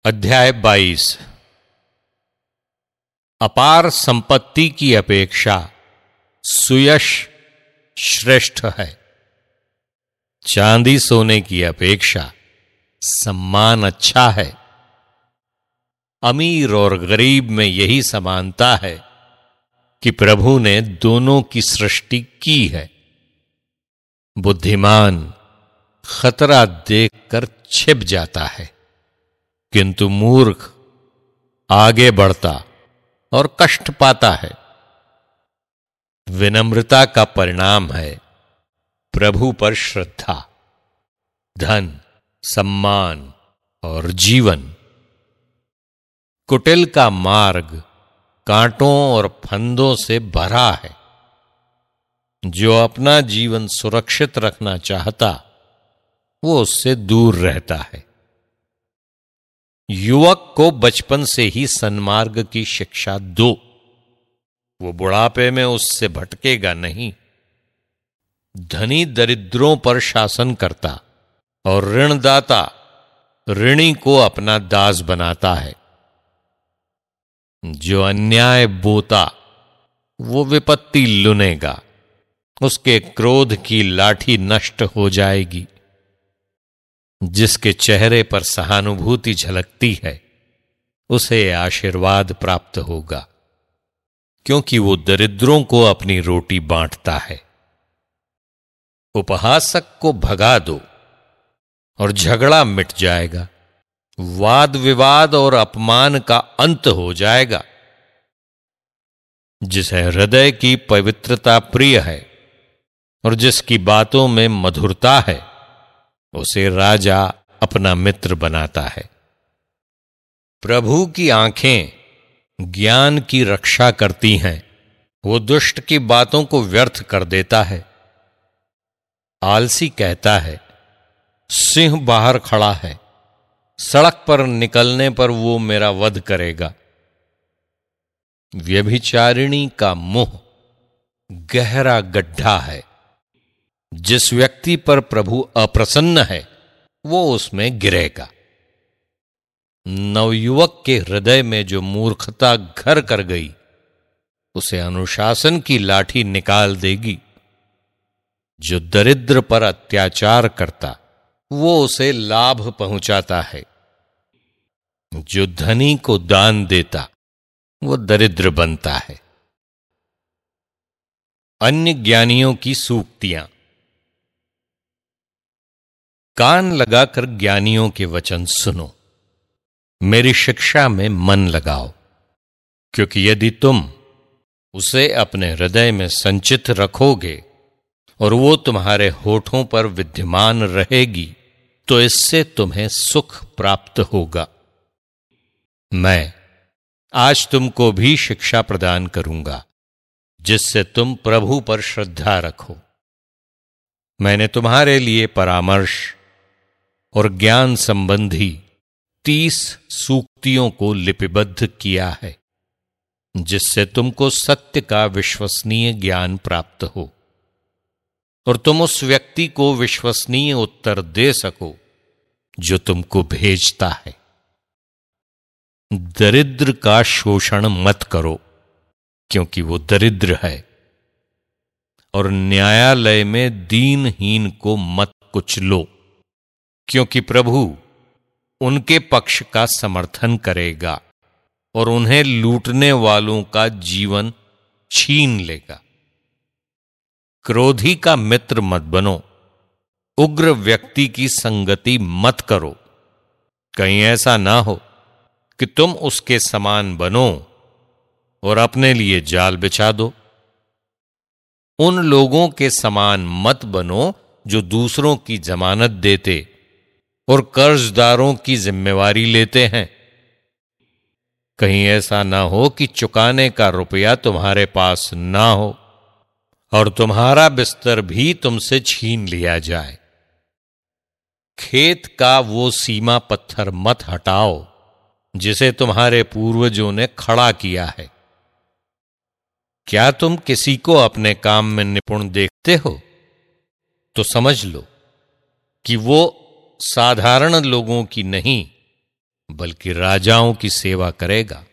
अध्याय 22। अपार संपत्ति की अपेक्षा सुयश श्रेष्ठ है। चांदी सोने की अपेक्षा सम्मान अच्छा है। अमीर और गरीब में यही समानता है कि प्रभु ने दोनों की सृष्टि की है। बुद्धिमान खतरा देखकर छिप जाता है, किंतु मूर्ख आगे बढ़ता और कष्ट पाता है। विनम्रता का परिणाम है प्रभु पर श्रद्धा, धन, सम्मान और जीवन। कुटिल का मार्ग कांटों और फंदों से भरा है। जो अपना जीवन सुरक्षित रखना चाहता, वो उससे दूर रहता है। युवक को बचपन से ही सन्मार्ग की शिक्षा दो, वो बुढ़ापे में उससे भटकेगा नहीं। धनी दरिद्रों पर शासन करता और ऋणदाता ऋणी को अपना दास बनाता है। जो अन्याय बोता वो विपत्ति लुनेगा, उसके क्रोध की लाठी नष्ट हो जाएगी। जिसके चेहरे पर सहानुभूति झलकती है, उसे आशीर्वाद प्राप्त होगा, क्योंकि वो दरिद्रों को अपनी रोटी बांटता है। उपहासक को भगा दो और झगड़ा मिट जाएगा। वाद विवाद और अपमान का अंत हो जाएगा। जिसे हृदय की पवित्रता प्रिय है और जिसकी बातों में मधुरता है, उसे राजा अपना मित्र बनाता है। प्रभु की आंखें ज्ञान की रक्षा करती हैं, वो दुष्ट की बातों को व्यर्थ कर देता है। आलसी कहता है, सिंह बाहर खड़ा है, सड़क पर निकलने पर वो मेरा वध करेगा। व्यभिचारिणी का मुंह गहरा गड्ढा है। जिस व्यक्ति पर प्रभु अप्रसन्न है, वो उसमें गिरेगा। नवयुवक के हृदय में जो मूर्खता घर कर गई, उसे अनुशासन की लाठी निकाल देगी। जो दरिद्र पर अत्याचार करता, वो उसे लाभ पहुंचाता है। जो धनी को दान देता, वो दरिद्र बनता है। अन्य ज्ञानियों की सूक्तियां। कान लगाकर ज्ञानियों के वचन सुनो, मेरी शिक्षा में मन लगाओ, क्योंकि यदि तुम उसे अपने हृदय में संचित रखोगे और वो तुम्हारे होठों पर विद्यमान रहेगी, तो इससे तुम्हें सुख प्राप्त होगा। मैं आज तुमको भी शिक्षा प्रदान करूंगा, जिससे तुम प्रभु पर श्रद्धा रखो। मैंने तुम्हारे लिए परामर्श और ज्ञान संबंधी 30 सूक्तियों को लिपिबद्ध किया है, जिससे तुमको सत्य का विश्वसनीय ज्ञान प्राप्त हो और तुम उस व्यक्ति को विश्वसनीय उत्तर दे सको जो तुमको भेजता है। दरिद्र का शोषण मत करो, क्योंकि वो दरिद्र है, और न्यायालय में दीनहीन को मत कुचलो, क्योंकि प्रभु उनके पक्ष का समर्थन करेगा और उन्हें लूटने वालों का जीवन छीन लेगा। क्रोधी का मित्र मत बनो, उग्र व्यक्ति की संगति मत करो। कहीं ऐसा ना हो कि तुम उसके समान बनो और अपने लिए जाल बिछा दो। उन लोगों के समान मत बनो जो दूसरों की जमानत देते और कर्जदारों की जिम्मेवारी लेते हैं। कहीं ऐसा ना हो कि चुकाने का रुपया तुम्हारे पास ना हो और तुम्हारा बिस्तर भी तुमसे छीन लिया जाए। खेत का वो सीमा पत्थर मत हटाओ जिसे तुम्हारे पूर्वजों ने खड़ा किया है। क्या तुम किसी को अपने काम में निपुण देखते हो, तो समझ लो कि वो साधारण लोगों की नहीं, बल्कि राजाओं की सेवा करेगा।